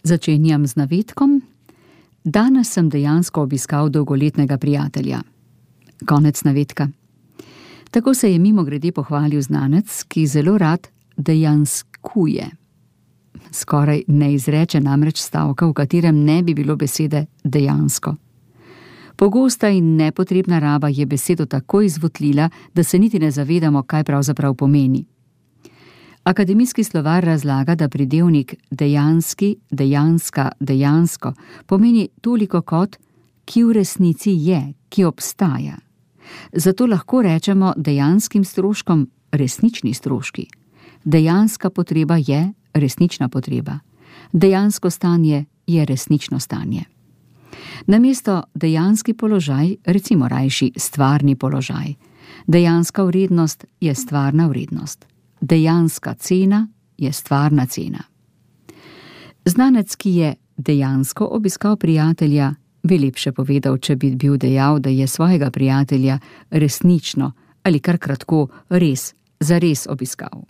Začenjam z navedkom. Danes sem dejansko obiskal dolgoletnega prijatelja. Konec navedka. Tako se je mimogrede pohvalil znanec, ki zelo rad dejanskuje. Skoraj ne izreče namreč stavka, v katerem ne bi bilo besede dejansko. Pogosta in nepotrebna raba je besedo tako izvotlila, da se niti ne zavedamo, kaj pravzaprav pomeni. Akademijski slovar razlaga, da pridevnik dejanski, dejanska, dejansko pomeni toliko kot, ki v resnici je, ki obstaja. Zato lahko rečemo dejanskim stroškom resnični stroški. Dejanska potreba je resnična potreba. Dejansko stanje je resnično stanje. Namesto dejanski položaj, recimo rajši stvarni položaj. Dejanska vrednost je stvarna vrednost. Dejanska cena je stvarna cena. Znanec, ki je dejansko obiskal prijatelja, bi lepše povedal, če bi bil dejal, da je svojega prijatelja resnično ali kar kratko res, zares obiskal.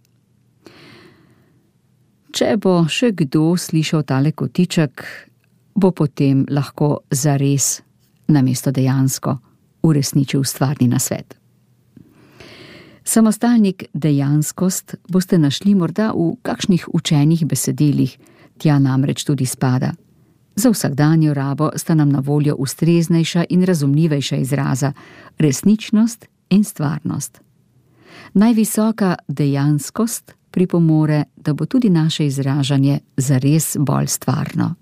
Če bo še kdo slišal tale kotiček, bo potem lahko zares namesto dejansko uresničil stvarni nasvet. Samostalnik dejanskost boste našli morda v kakšnih učenih besedilih, tja namreč tudi spada. Za vsakdanjo rabo sta nam na voljo ustreznejša in razumljivejša izraza, resničnost in stvarnost. Najvisoka dejanskost pripomore, da bo tudi naše izražanje zares bolj stvarno.